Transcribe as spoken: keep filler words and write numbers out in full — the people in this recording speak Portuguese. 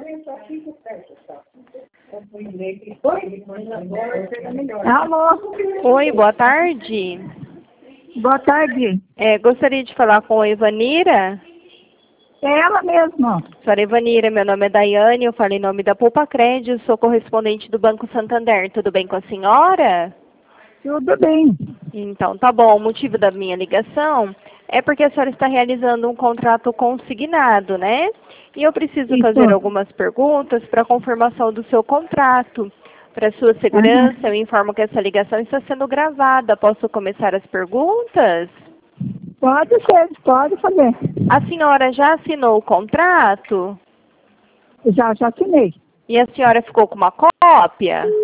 Alô? Oi, boa tarde. Boa tarde. É, gostaria de falar com a Ivanira. É ela mesma. Senhora Ivanira, meu nome é Daiane, eu falo em nome da Poupa Crédito, sou correspondente do Banco Santander. Tudo bem com a senhora? Tudo bem. Então, tá bom. O motivo da minha ligação é porque a senhora está realizando um contrato consignado, né? E eu preciso Isso. fazer algumas perguntas para confirmação do seu contrato. Para sua segurança, Aham. eu informo que essa ligação está sendo gravada. Posso começar as perguntas? Pode ser, pode fazer. A senhora já assinou o contrato? Já, já assinei. E a senhora ficou com uma cópia?